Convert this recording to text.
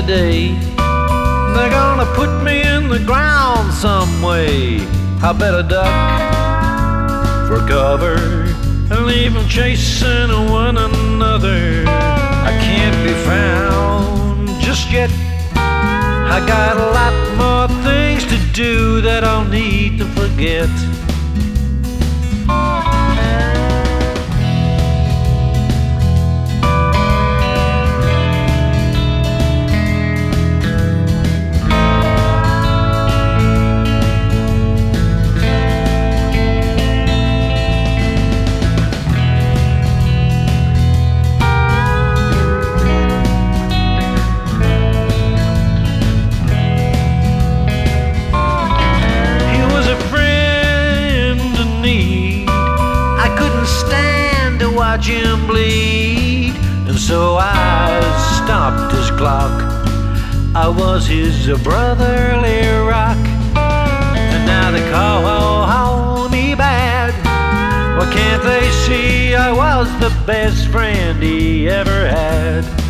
the day. They're gonna put me in the ground some way. I better duck for cover and leave them chasing one another. I can't be found just yet. I got a lot more things to do that I'll need to forget. Watch him bleed, and so I stopped his clock. I was his brotherly rock, and now they call me bad. Why can't they see I was the best friend he ever had?